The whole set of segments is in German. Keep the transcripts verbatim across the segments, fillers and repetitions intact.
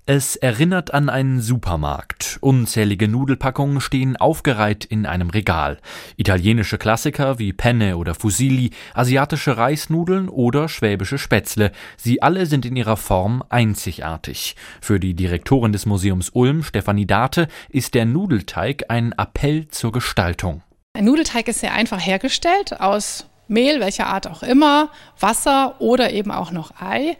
Es erinnert an einen Supermarkt. Unzählige Nudelpackungen stehen aufgereiht in einem Regal. Italienische Klassiker wie Penne oder Fusilli, asiatische Reisnudeln oder schwäbische Spätzle. Sie alle sind in ihrer Form einzigartig. Für die Direktorin des Museums Ulm, Stefanie Date, ist der Nudelteig ein Appell zur Gestaltung. Ein Nudelteig ist sehr einfach hergestellt aus Mehl, welcher Art auch immer, Wasser oder eben auch noch Ei.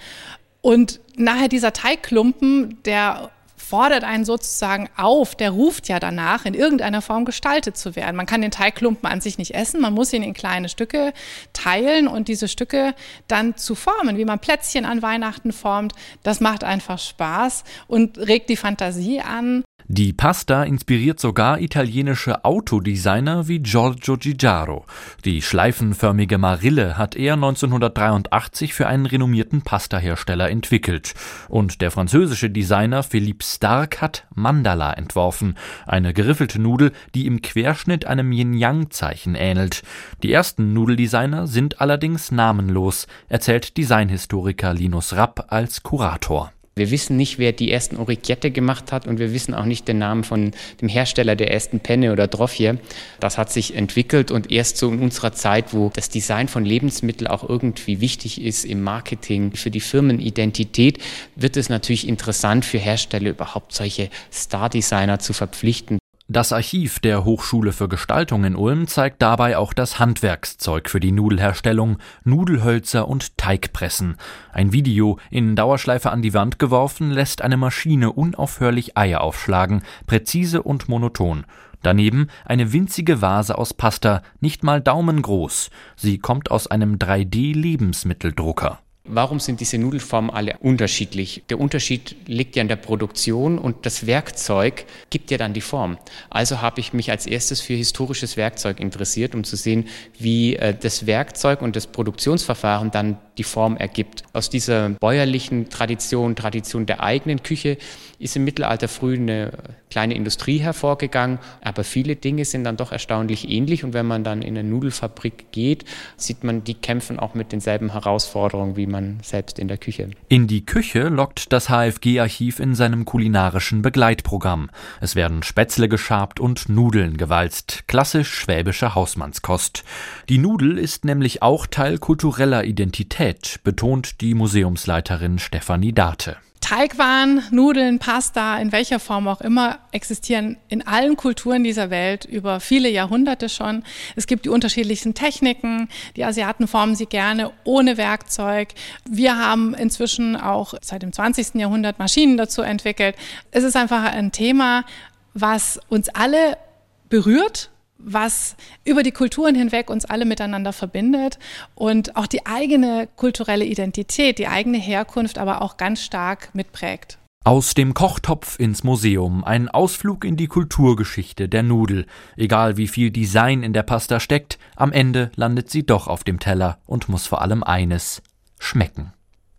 Und nachher dieser Teigklumpen, der fordert einen sozusagen auf, der ruft ja danach, in irgendeiner Form gestaltet zu werden. Man kann den Teigklumpen an sich nicht essen, man muss ihn in kleine Stücke teilen und diese Stücke dann zu formen, wie man Plätzchen an Weihnachten formt. Das macht einfach Spaß und regt die Fantasie an. Die Pasta inspiriert sogar italienische Autodesigner wie Giorgio Giugiaro. Die schleifenförmige Marille hat er neunzehnhundertdreiundachtzig für einen renommierten Pastahersteller entwickelt. Und der französische Designer Philippe Starck hat Mandala entworfen, eine geriffelte Nudel, die im Querschnitt einem Yin-Yang-Zeichen ähnelt. Die ersten Nudeldesigner sind allerdings namenlos, erzählt Designhistoriker Linus Rapp als Kurator. Wir wissen nicht, wer die ersten Orecchiette gemacht hat und wir wissen auch nicht den Namen von dem Hersteller der ersten Penne oder Trofie. Das hat sich entwickelt und erst so in unserer Zeit, wo das Design von Lebensmitteln auch irgendwie wichtig ist im Marketing, für die Firmenidentität, wird es natürlich interessant für Hersteller überhaupt solche Star-Designer zu verpflichten. Das Archiv der Hochschule für Gestaltung in Ulm zeigt dabei auch das Handwerkszeug für die Nudelherstellung, Nudelhölzer und Teigpressen. Ein Video in Dauerschleife an die Wand geworfen, lässt eine Maschine unaufhörlich Eier aufschlagen, präzise und monoton. Daneben eine winzige Vase aus Pasta, nicht mal daumengroß. Sie kommt aus einem drei D Lebensmitteldrucker. Warum sind diese Nudelformen alle unterschiedlich? Der Unterschied liegt ja in der Produktion und das Werkzeug gibt ja dann die Form. Also habe ich mich als erstes für historisches Werkzeug interessiert, um zu sehen, wie äh, das Werkzeug und das Produktionsverfahren dann die Form ergibt. Aus dieser bäuerlichen Tradition, Tradition der eigenen Küche, ist im Mittelalter früh eine kleine Industrie hervorgegangen, aber viele Dinge sind dann doch erstaunlich ähnlich und wenn man dann in eine Nudelfabrik geht, sieht man, die kämpfen auch mit denselben Herausforderungen wie man selbst in der Küche. In die Küche lockt das H F G-Archiv in seinem kulinarischen Begleitprogramm. Es werden Spätzle geschabt und Nudeln gewalzt, klassisch schwäbische Hausmannskost. Die Nudel ist nämlich auch Teil kultureller Identität, betont die Museumsleiterin Stefanie Date. Teigwaren, Nudeln, Pasta, in welcher Form auch immer, existieren in allen Kulturen dieser Welt über viele Jahrhunderte schon. Es gibt die unterschiedlichsten Techniken. Die Asiaten formen sie gerne ohne Werkzeug. Wir haben inzwischen auch seit dem zwanzigsten Jahrhundert Maschinen dazu entwickelt. Es ist einfach ein Thema, was uns alle berührt, was über die Kulturen hinweg uns alle miteinander verbindet und auch die eigene kulturelle Identität, die eigene Herkunft aber auch ganz stark mitprägt. Aus dem Kochtopf ins Museum, ein Ausflug in die Kulturgeschichte der Nudel. Egal wie viel Design in der Pasta steckt, am Ende landet sie doch auf dem Teller und muss vor allem eines: schmecken.